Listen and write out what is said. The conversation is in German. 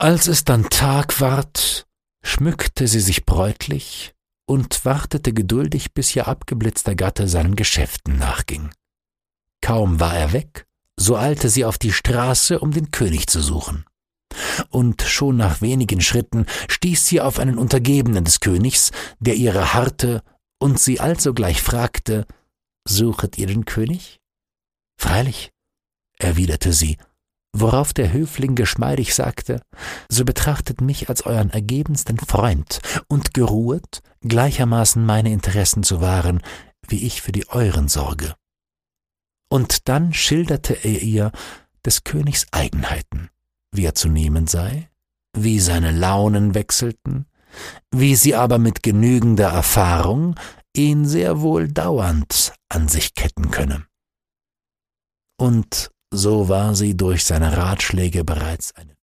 Als es dann Tag ward, schmückte sie sich bräutlich und wartete geduldig, bis ihr abgeblitzter Gatte seinen Geschäften nachging. Kaum war er weg, so eilte sie auf die Straße, um den König zu suchen. Und schon nach wenigen Schritten stieß sie auf einen Untergebenen des Königs, der ihrer harrte und sie alsogleich fragte: »Suchet ihr den König?« »Freilich«, erwiderte sie, worauf der Höfling geschmeidig sagte: »So betrachtet mich als euren ergebensten Freund und geruhet, gleichermaßen meine Interessen zu wahren, wie ich für die euren sorge.« Und dann schilderte er ihr des Königs Eigenheiten, wie er zu nehmen sei, wie seine Launen wechselten, wie sie aber mit genügender Erfahrung ihn sehr wohl dauernd an sich ketten könne. Und so war sie durch seine Ratschläge bereits eine